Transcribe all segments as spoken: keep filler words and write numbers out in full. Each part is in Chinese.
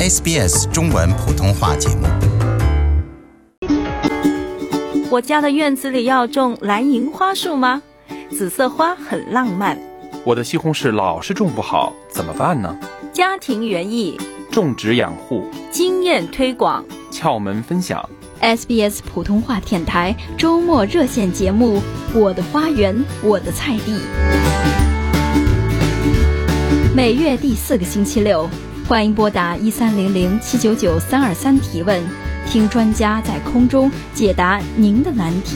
S B S 中文普通话节目。 我家的院子里要种蓝银花树吗？紫色花很浪漫。 我的西红柿老是种不好，怎么办呢？ 家庭园艺， 种植养护， 经验推广， 窍门分享。 S B S 普通话电台周末热线节目《我的花园，我的菜地》，每月第四个星期六，欢迎拨打一三零零七九九三二三提问，听专家在空中解答您的难题。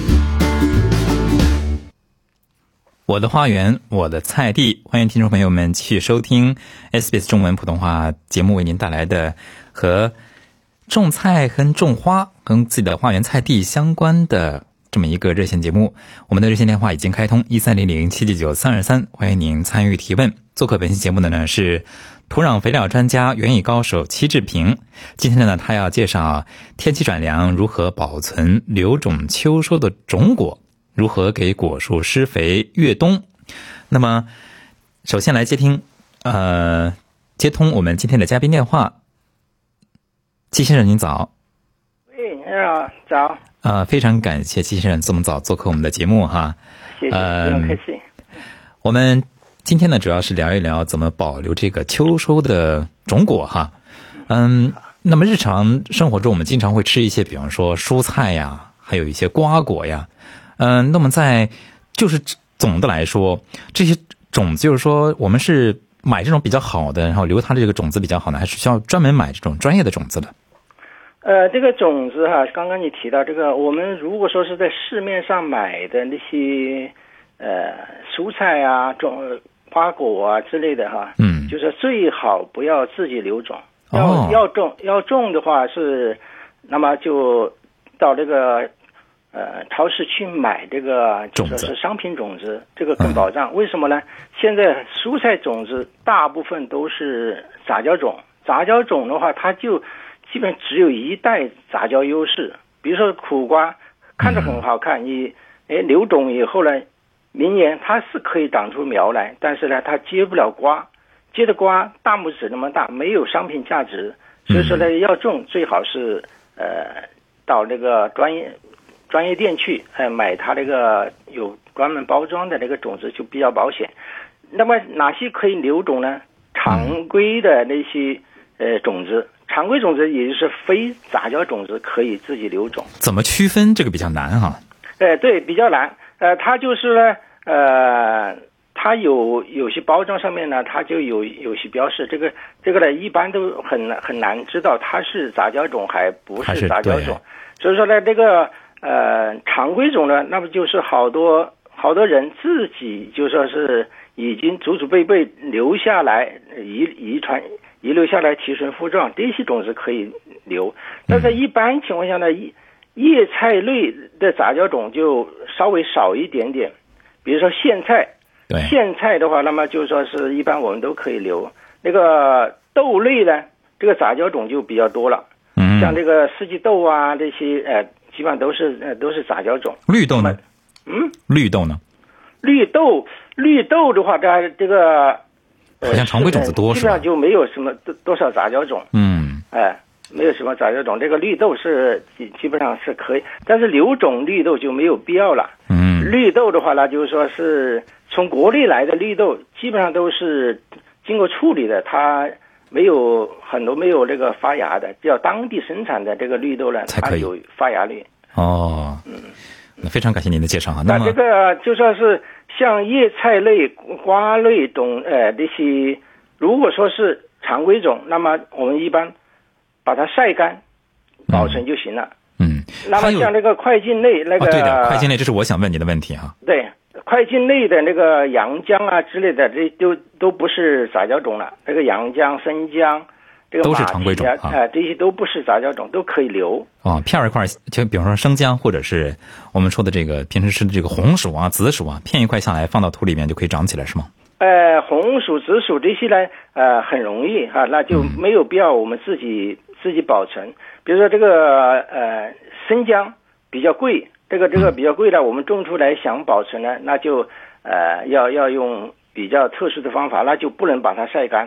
我的花园，我的菜地，欢迎听众朋友们继续收听 S B S 中文普通话节目，为您带来的和种菜跟种花跟自己的花园菜地相关的这么一个热线节目。我们的热线电话已经开通一三零零七九九三二三，欢迎您参与提问。做客本期节目的呢是土壤肥料专家园艺高手戚志平。今天呢他要介绍天气转凉如何保存留种秋收的种果，如何给果树施肥越冬。那么首先来接听呃接通我们今天的嘉宾电话。戚先生您早。 喂，你好，早。 呃非常感谢戚先生这么早做客我们的节目哈。 谢谢，不用客气。 我们今天呢主要是聊一聊怎么保留这个秋收的种果哈。嗯，那么日常生活中我们经常会吃一些比方说蔬菜呀，还有一些瓜果呀。嗯，那么在就是总的来说，这些种子就是说我们是买这种比较好的，然后留它的这个种子比较好呢，还是需要专门买这种专业的种子的？ 呃，这个种子哈，刚刚你提到这个，我们如果说是在市面上买的那些呃蔬菜啊、种花果啊之类的哈，嗯，就是最好不要自己留种，要、哦、要种要种的话是，那么就到这个呃超市去买这个就是是商品种子，这个更保障。嗯、为什么呢？现在蔬菜种子大部分都是杂交种，杂交种的话，它就基本只有一代杂交优势。比如说苦瓜，看着很好看，你哎留种以后呢，明年它是可以长出苗来，但是呢，它结不了瓜，结的瓜大拇指那么大，没有商品价值。所以说呢，要种最好是呃到那个专业专业店去，哎买它那个有专门包装的那个种子就比较保险。那么哪些可以留种呢？常规的那些呃种子，常规种子也就是非杂交种子可以自己留种。 怎么区分这个比较难哈？ 呃，对，比较难。呃，它就是呢，呃，它有有些包装上面呢，它就有有些标示，这个这个呢，一般都很很难知道它是杂交种还不是杂交种。所以说呢，这个呃常规种呢，那么就是好多好多人自己就说是已经祖祖辈辈留下来遗遗传遗留下来提纯复壮，这些种子可以留。但是一般情况下呢，叶菜类的杂交种就稍微少一点点，比如说苋菜，苋菜的话，那么就说是一般我们都可以留。那个豆类呢，这个杂交种就比较多了，嗯，像这个四季豆啊，这些呃，基本上都是呃都是杂交种。 绿豆呢？ 嗯， 绿豆呢？ 绿豆，绿豆的话，它这个好像常规种子多是吧？ 基本上就没有什么多多少杂交种。 嗯， 哎。没有什么杂交种，这个绿豆是基基本上是可以，但是留种绿豆就没有必要了。嗯，绿豆的话呢，就是说是从国内来的绿豆，基本上都是经过处理的，它没有很多没有这个发芽的，只要当地生产的这个绿豆呢，它有发芽率。 哦，嗯，那非常感谢您的介绍啊。 那这个就说是像叶菜类、瓜类种，呃，这些如果说是常规种，那么我们一般把它晒干保存就行了。 嗯， 那么像那个快进类那个、 哦、对的，快进类，这是我想问你的问题哈。 对，快进类的那个洋姜啊之类的，这都都不是杂交种了。这个洋姜、生姜，这个都是常规种啊、 呃，这些都不是杂交种，都可以留。 哦，片一块，就比方说生姜，或者是我们说的这个平时吃的这个红薯啊、紫薯啊，片一块下来放到土里面就可以长起来，是吗？ 呃，红薯、紫薯这些呢，呃，很容易哈、啊，那就没有必要我们自己、嗯、自己保存。比如说这个呃生姜比较贵，这个这个比较贵的，我们种出来想保存呢，那就呃要要用比较特殊的方法，那就不能把它晒干。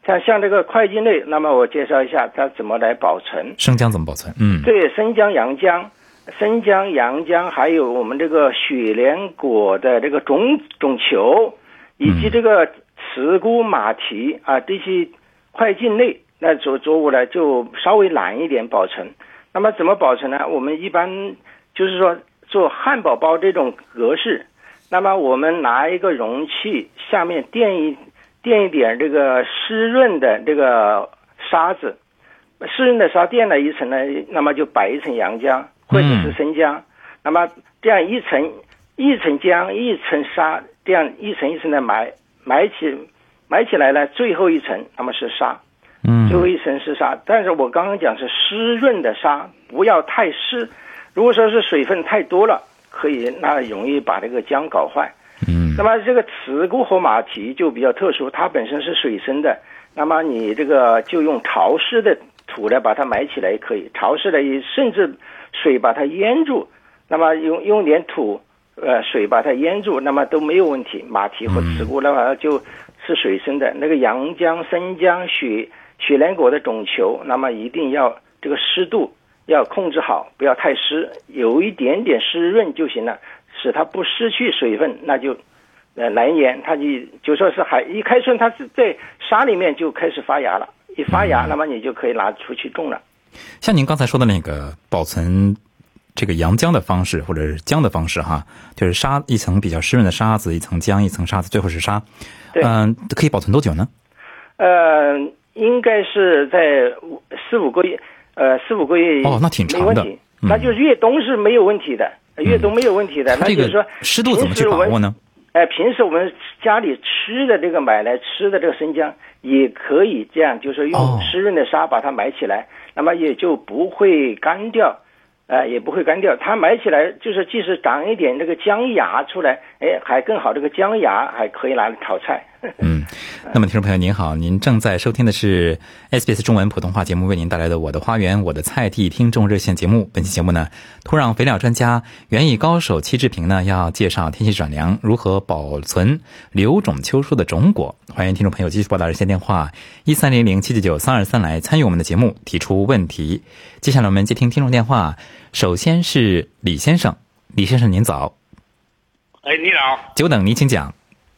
像像这个会计类，那么我介绍一下它怎么来保存。 生姜怎么保存？嗯， 对，生姜、洋姜、生姜、洋姜，还有我们这个雪莲果的这个种种球，以及这个茨菇、马蹄啊这些快茎类，那作作物呢就稍微难一点保存。那么怎么保存呢？我们一般就是说做汉堡包这种格式，那么我们拿一个容器，下面垫一垫一点这个湿润的这个沙子，湿润的沙垫了一层呢，那么就摆一层洋姜或者是生姜，嗯、那么这样一层一层姜一层沙，这样一层一层的埋埋起埋起来呢，最后一层那么是沙，嗯，最后一层是沙。但是我刚刚讲是湿润的沙，不要太湿。如果说是水分太多了，可以那容易把这个姜搞坏。嗯，那么这个茨菇和马蹄就比较特殊，它本身是水生的，那么你这个就用潮湿的土呢把它埋起来也可以，潮湿的甚至水把它淹住，那么用用点土呃水把它淹住，那么都没有问题。马蹄和茨菇的话就是水生的，那个洋姜、生姜、雪雪莲果的种球，那么一定要这个湿度要控制好，不要太湿，有一点点湿润就行了，使它不失去水分，那就呃难言，它就就说是还一开春，它是在沙里面就开始发芽了，一发芽，那么你就可以拿出去种了。 像您刚才说的那个保存这个洋姜的方式或者是姜的方式哈，就是沙一层比较湿润的沙子，一层姜，一层沙子，最后是沙。嗯、呃，可以保存多久呢？ 呃，应该是在四五个月，呃，四五个月哦，那挺长的。 没问题，嗯、那就是越冬是没有问题的，越冬没有问题的。 嗯、 那就是说湿度怎么去把握呢？ 哎、呃，平时我们家里吃的这个买来吃的这个生姜也可以这样，就是用湿润的沙把它埋起来，哦、那么也就不会干掉。呃，也不会干掉，它埋起来就是即使长一点这个姜芽出来，哎，还更好，这个姜芽还可以拿来炒菜。 嗯，那么听众朋友您好，您正在收听的是 S B S 中文普通话节目为您带来的我的花园我的菜地听众热线节目。本期节目呢，土壤肥料专家园艺高手戚志平呢要介绍天气转凉如何保存留种秋蔬的种果。欢迎听众朋友继续拨打热线电话一三零零七九九三二三来参与我们的节目，提出问题。接下来我们接听听众电话。首先是李先生，李先生您早。 哎，你好。 久等，您请讲。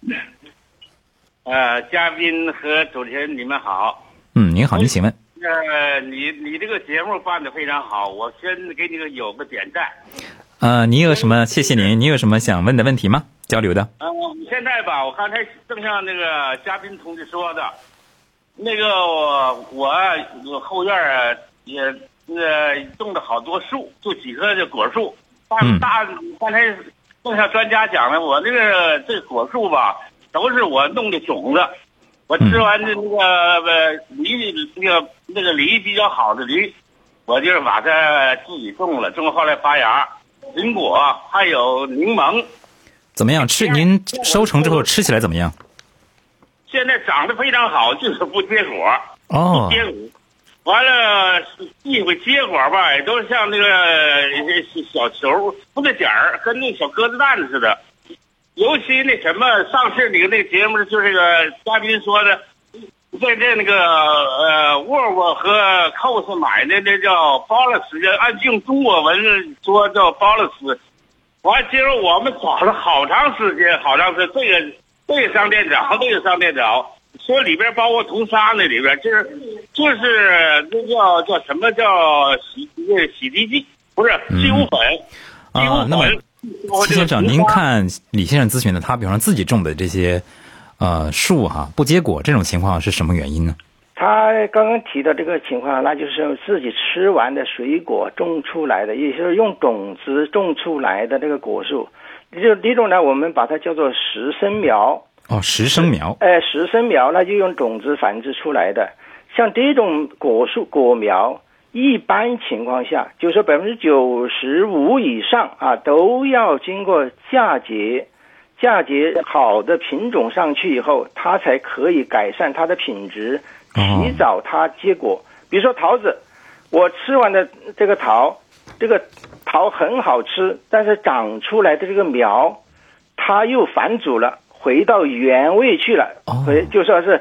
呃，嘉宾和主持人你们好。 嗯，您好，您请问。 呃，你你这个节目办得非常好，我先给你个有个点赞。 呃，你有什么？谢谢您。你有什么想问的问题吗？交流的。 呃，现在吧，我刚才正像那个嘉宾同志说的，那个我我后院也。呃，种了好多树，就几棵这果树。大大刚才正像专家讲的，我这个这果树吧，都是我弄的种子。我吃完的那个呃梨，那个那个梨比较好的梨，我就是把它自己种了，种后来发芽。苹果还有柠檬， 怎么样？吃您收成之后吃起来怎么样？ 现在长得非常好，就是不结果。 哦。 不结果。完了，一会结果吧，也都像那个小球，不是点儿，跟那小鸽子蛋似的。尤其那什么，上次你那个节目就是这个嘉宾说的，在这那个呃沃沃和 C O S 买的那叫包乐斯，按用中国文说叫包乐斯。完，结果我们找了好长时间，好长时间，这个这个商店找，这个商店找。说里边包括铜沙那里边，就是就是那叫叫什么叫洗那洗涤剂，不是吸污粉。 嗯、啊，那么戚先生，您看李先生咨询的，他比方说自己种的这些呃树哈不结果，这种情况是什么原因呢？ 他刚刚提的这个情况，那就是自己吃完的水果种出来的，也就是用种子种出来的这个果树。这这种呢，我们把它叫做实生苗。 哦，实生苗。 哎，实生苗那就用种子繁殖出来的。像这种果树果苗，一般情况下，就是百分之九十五以上啊，都要经过嫁接，嫁接好的品种上去以后，它才可以改善它的品质，提早它结果。比如说桃子，我吃完的这个桃，这个桃很好吃，但是长出来的这个苗，它又返祖了。回到原位去了，回就说是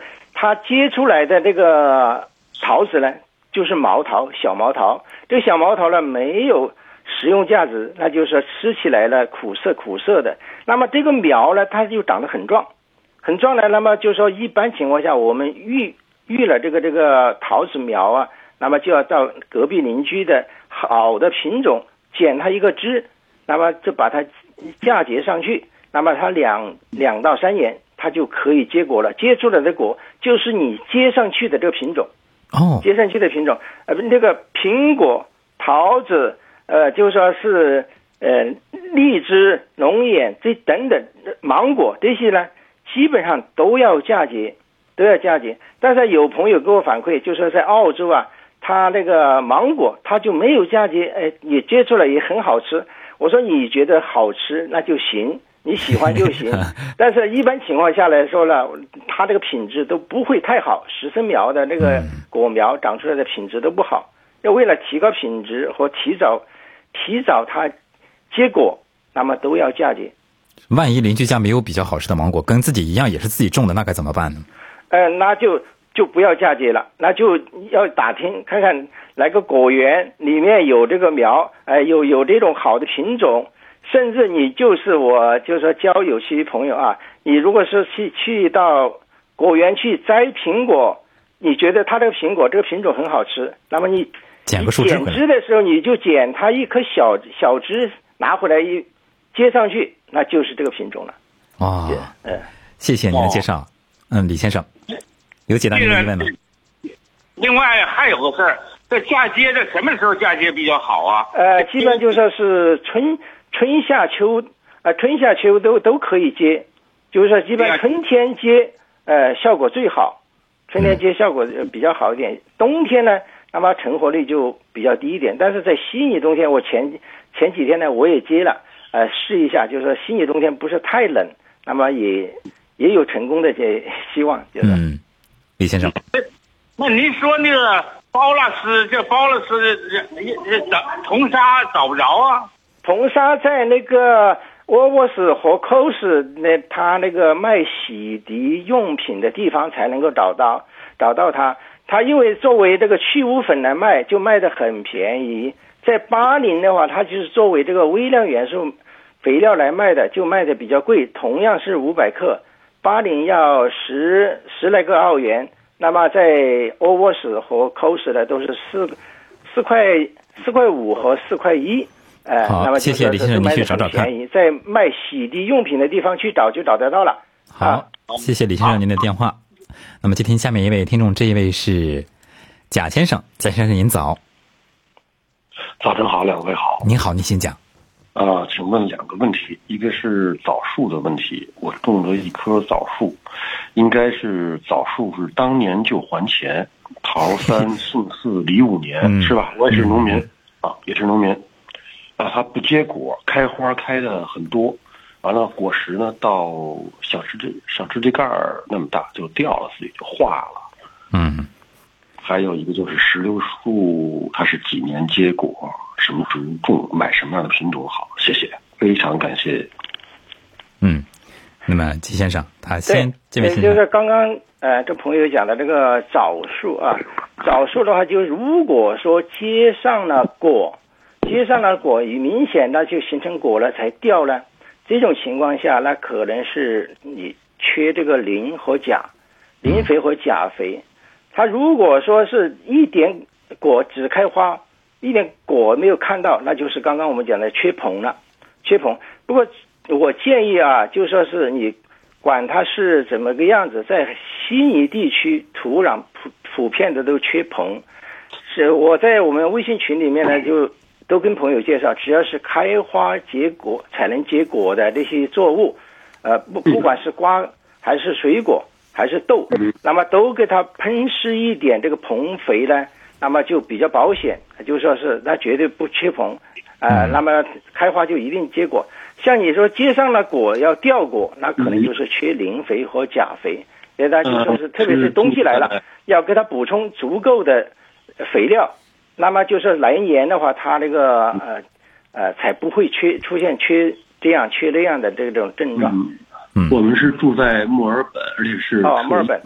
它结出来的这个桃子呢，就是毛桃，小毛桃。这个小毛桃呢，没有食用价值，那就是说吃起来了苦涩苦涩的。那么这个苗呢，它就长得很壮，很壮呢。那么就是说，一般情况下，我们育育了这个这个桃子苗啊，那么就要到隔壁邻居的好的品种剪它一个枝，那么就把它嫁接上去，那么它两两到三年，它就可以结果了。结出来的果就是你接上去的这个品种。 哦， 接上去的品种，呃，那个苹果、桃子，呃，就说是呃荔枝、龙眼这等等芒果这些呢，基本上都要嫁接，都要嫁接。但是有朋友给我反馈，就说在澳洲啊，他那个芒果他就没有嫁接，哎，也结出来也很好吃。我说你觉得好吃那就行，你喜欢就行。但是一般情况下来说呢，它这个品质都不会太好，实生苗的那个果苗长出来的品质都不好。要为了提高品质和提早提早它结果，那么都要嫁接。 万一邻居家没有比较好吃的芒果，跟自己一样也是自己种的，那该怎么办呢？ 呃，那就就不要嫁接了，那就要打听看看哪个果园里面有这个苗，呃，有有这种好的品种。甚至你就是我就是说交有些朋友啊，你如果是去去到果园去摘苹果，你觉得它这个苹果这个品种很好吃，那么你剪个树枝剪枝的时候你就剪它一颗小小枝拿回来一接上去，那就是这个品种了。 哇， 嗯， 谢谢您的介绍。嗯，李先生有解答您的疑问吗？ 另外还有个事儿，这嫁接的什么时候嫁接比较好啊？ 呃，基本就说是春春夏秋，呃，春夏秋都都可以接，就是说基本春天接，呃，效果最好，春天接效果比较好一点。冬天呢，那么成活率就比较低一点。但是在悉尼冬天，我前前几天呢我也接了，呃，试一下，就是说悉尼冬天不是太冷，那么也也有成功的这希望。就是、 嗯，李先生， 那您说那个包拉斯，这包拉斯这这找铜沙找不着啊？ 铜沙在那个沃沃斯和寇斯那他那个卖洗涤用品的地方才能够找到找到它。它因为作为这个去污粉来卖，就卖得很便宜。在巴林的话，它就是作为这个微量元素肥料来卖的，就卖的比较贵。同样是五百克，巴林要十十来个澳元。那么在沃沃斯和寇斯的都是四四块四块五和四块一。呃， 好， 那么谢谢李先生，您去找找看。 在卖洗涤用品的地方去找就找得到了。 好， 啊、 谢谢李先生您的电话。那么接听下面一位听众，这一位是贾先生，贾先生您早。 早晨好，两位好。 您好，您请讲。 啊、呃，请问两个问题，一个是枣树的问题，我种了一棵枣树，应该是枣树是当年就还钱，桃三杏四李五年、嗯、是吧？我也是农民、嗯、啊，也是农民。啊，它不结果，开花开的很多，完了果实呢到小指甲小指甲盖儿那么大就掉了，自己就化了。 嗯， 还有一个就是石榴树，它是几年结果，什么植物种，买什么样的品种好？谢谢，非常感谢。 嗯，那么季先生，他先这位先生就是刚刚呃这朋友讲的这个枣树啊，枣树的话，就如果说结上了果。接上了果，明显那就形成果了才掉了，这种情况下，那可能是你缺这个磷和钾，磷肥和钾肥。它如果说是一点果只开花，一点果没有看到，那就是刚刚我们讲的缺硼了，缺硼。不过我建议啊，就说是你管它是怎么个样子，在悉尼地区土壤普普遍的都缺硼，是我在我们微信群里面呢就。都跟朋友介绍，只要是开花结果才能结果的这些作物，呃，不不管是瓜还是水果还是豆，那么都给它喷施一点这个硼肥呢，那么就比较保险，就说是它绝对不缺硼，呃，那么开花就一定结果。像你说结上了果要掉果，那可能就是缺磷肥和钾肥，所以它就说是特别是冬季来了，要给它补充足够的肥料。那么就是来年的话，它那个呃呃才不会缺出现缺这样缺那样的这种症状。 嗯，嗯我们是住在墨尔本，而且是哦墨尔本，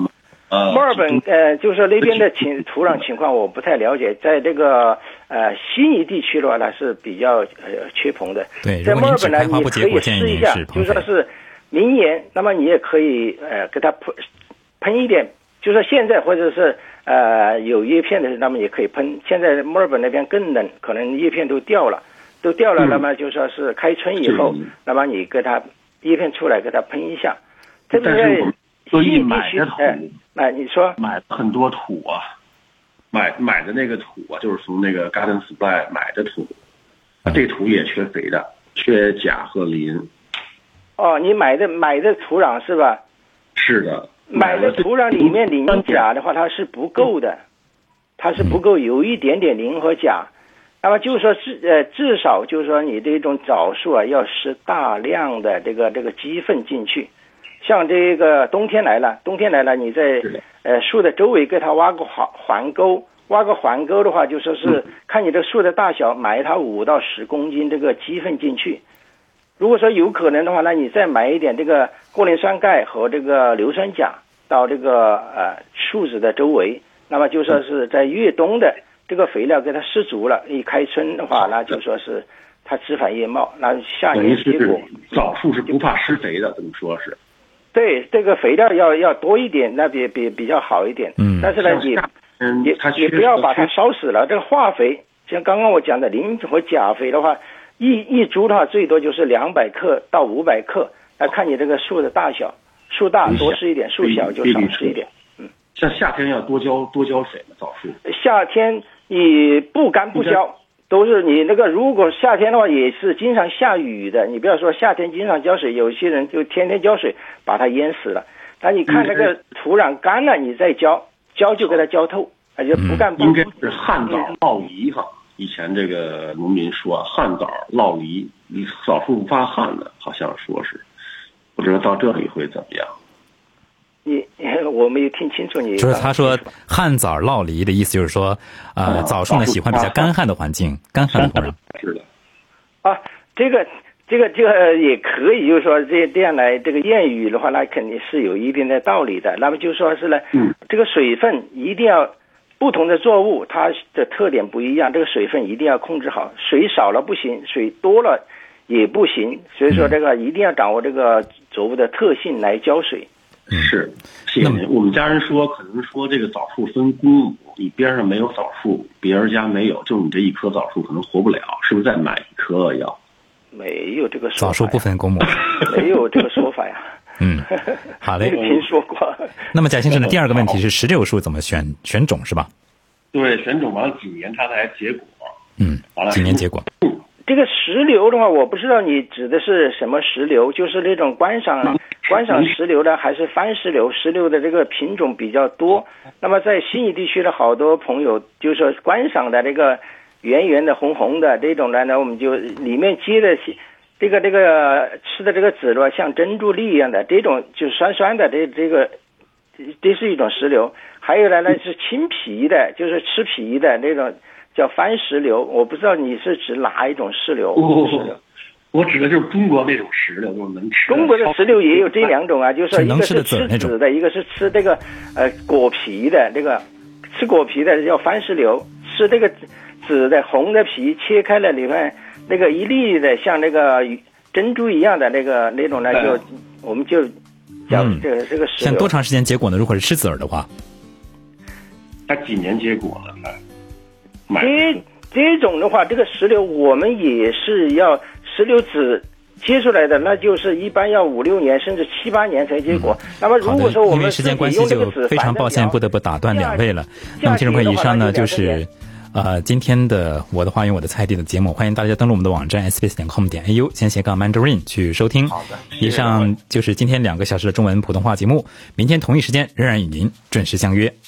呃，墨尔本呃，就是说那边的情土壤情况我不太了解，在这个呃悉尼地区的话呢是比较呃缺硼的。 对， 在墨尔本呢，你可以试一下，就说是明年，那么你也可以呃给它喷喷一点，就说现在或者是呃有叶片的，那么也可以喷。现在墨尔本那边更冷，可能叶片都掉了，都掉了，嗯、那么就说是开春以后，那么你给它叶片出来给它喷一下。这边在所以买的土， 哎，你说买很多土啊，买买的那个土啊，就是从那个 Garden Supply 买的土，啊，这土也缺肥的，缺钾和磷。 哦，你买的买的土壤是吧？ 是的， 买的土壤里面磷钾的话，它是不够的，它是不够，有一点点磷和钾。那么就是说至呃至少就是说你这种枣树啊，要施大量的这个这个鸡粪进去。像这个冬天来了，冬天来了，你在呃树的周围给它挖个环环沟，挖个环沟的话，就说是看你的树的大小，埋它五到十公斤这个鸡粪进去。如果说有可能的话，那你再埋一点这个过磷酸钙和这个硫酸钾到这个呃树枝的周围，那么就说是在越冬的这个肥料给它施足了，一开春的话，那就说是它枝繁叶茂，那下年结果枣树是不怕施肥的，怎么说是？ 对，这个肥料要要多一点，那比比比较好一点。嗯，但是呢，也嗯也也不要把它烧死了。这个化肥，像刚刚我讲的磷和钾肥的话，一一株的话最多就是两百克到五百克，来看你这个树的大小，树大多施一点，树小就少施一点。嗯， 像夏天要多浇多浇水嘛，枣树。 夏天你不干不浇。都是你那个，如果夏天的话也是经常下雨的，你不要说夏天经常浇水，有些人就天天浇水把它淹死了。但你看那个土壤干了，你再浇，浇就给它浇透，而且不干不。 应该是旱枣涝梨哈，以前这个农民说啊，旱枣涝梨，枣树不怕旱的，好像说是，不知道到这里会怎么样。 你我没有听清楚你。 就是他说旱枣涝梨的意思，就是说，呃，枣树呢喜欢比较干旱的环境，干旱的土壤。 是的。 啊，这个这个这个也可以，就是说这这样来这个谚语的话，那肯定是有一定的道理的。那么就说是呢，嗯，这个水分一定要，不同的作物它的特点不一样，这个水分一定要控制好，水少了不行，水多了也不行，所以说这个一定要掌握这个作物的特性来浇水。 是，谢谢您。我们家人说，可能说这个枣树分公母，你边上没有枣树，别人家没有，就你这一棵枣树可能活不了，是不是再买一棵要？ 没有这个说法。 枣树不分公母， 没有这个说法呀。 嗯，好嘞。 听说过。 那么贾先生的第二个问题是石榴树怎么选选种是吧？ 对，选种完了几年它才结果。 嗯，完了几年结果。 这个石榴的话，我不知道你指的是什么石榴，就是那种观赏观赏石榴的，还是番石榴？石榴的这个品种比较多。那么在悉尼地区的好多朋友，就是说观赏的这个圆圆的、红红的这种呢，呢我们就里面接的这个这个吃的这个籽的像珍珠粒一样的这种，就酸酸的这这个，这是一种石榴。还有呢，呢是青皮的，就是吃皮的那种。叫番石榴，我不知道你是指哪一种石榴？ 哦、石榴我指的就是中国那种石榴，就是能吃。 中国的石榴也有这两种啊，就是说一个是吃籽的，一个是吃这个呃果皮的。这个吃果皮的叫番石榴，吃这个籽的红的皮切开了里面那个一粒的像那个珍珠一样的那个那种呢，就我们就叫这个、嗯、这个石榴。 像多长时间结果呢？如果是吃籽儿的话， 它几年结果了？ 这这种的话，这个石榴我们也是要石榴籽切出来的，那就是一般要五六年甚至七八年才结果。嗯、那么如果说我们因为时间关系就非常抱歉，不得不打断两位了。那么听众朋友，以上呢就是呃今天的我的花园我的菜地的节目，欢迎大家登录我们的网站 s b s 点 com 点 a u 先斜杠 mandarin 去收听。 好的， 以上就是今天两个小时的中文普通话节目，明天同一时间仍然与您准时相约。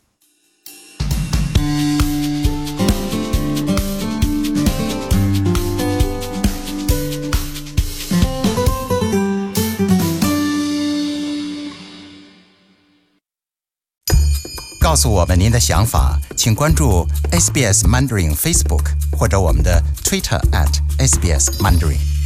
告诉我们您的想法，请关注 S B S Mandarin Facebook 或者我们的 Twitter at S B S Mandarin。